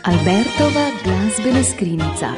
Albertova glasbena skrinjica.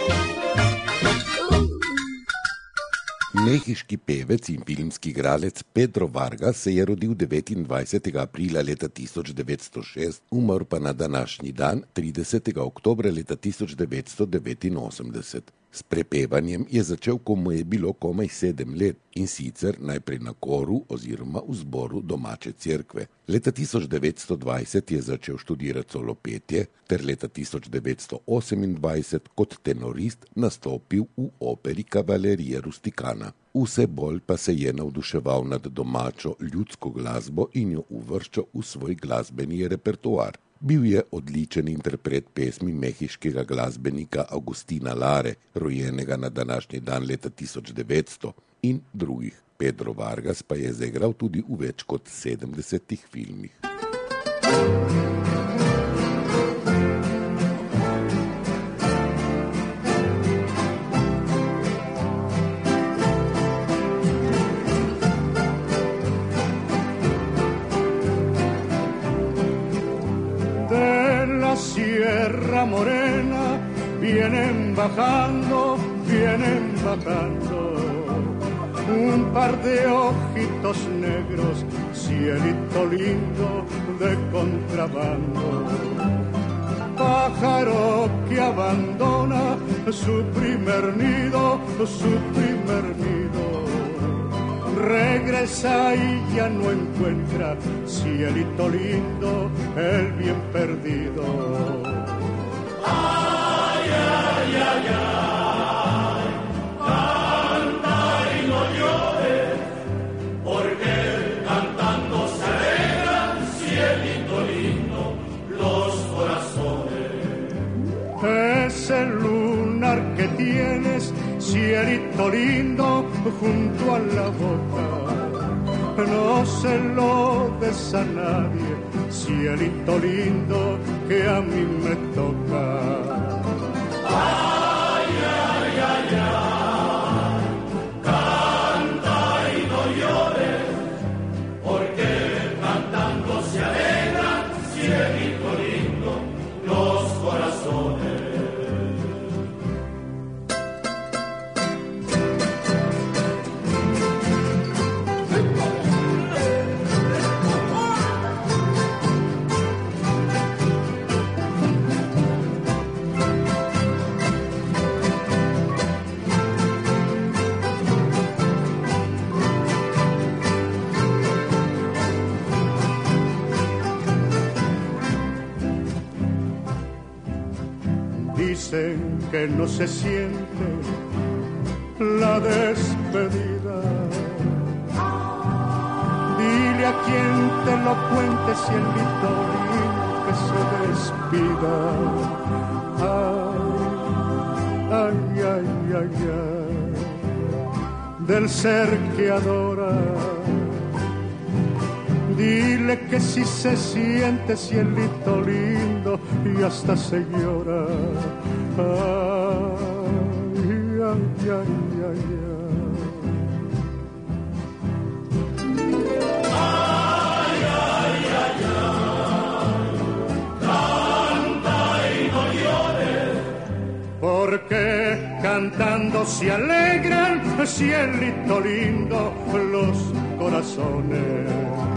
Mehiški pevec in filmski igralec Pedro Vargas se je rodil 29. aprila leta 1906, umrl pa na današnji dan, 30. oktobra leta 1989. S prepevanjem je začel, ko mu je bilo komaj 7 let, in sicer najprej na koru oziroma v zboru domače cerkve. Leta 1920 je začel študirati solopetje ter leta 1928 kot tenorist nastopil v operi Kavallerija Rusticana. Vse bolj pa se je navduševal nad domačo ljudsko glasbo in jo uvrščal v svoj glasbeni repertoar. Bil je odličen interpret pesmi mehiškega glasbenika Agustina Lara, rojenega na današnji dan leta 1900, in drugih. Pedro Vargas pa je zaigral tudi v več kot 70 filmih. Sierra Morena vienen bajando un par de ojitos negros, cielito lindo de contrabando. Pájaro que abandona su primer nido, regresa y ya no encuentra, cielito lindo, el bien perdido. Ay, ay, ay, ay, canta y no llores, porque cantando se alegran, cielito lindo, los corazones. Ese lunar que tienes, cielito lindo, junto a la boca, no se lo des a nadie, cielito lindo, que a mí me toca. Ay, ay, ay, ay, canta y no llores, porque cantando se alegran, cielito lindo, los corazones. Dicen que no se siente la despedida. Dile a quien te lo cuente, cielito lindo, que se despida. Ay, ay, ay, ay, ay, del ser que adora. Dile que si se siente, cielito lindo, y hasta se llora. Ay, ay, ay, ay, ay, ay, ay, ay, canta y no llores, porque cantando se alegran, cielito lindo, los corazones.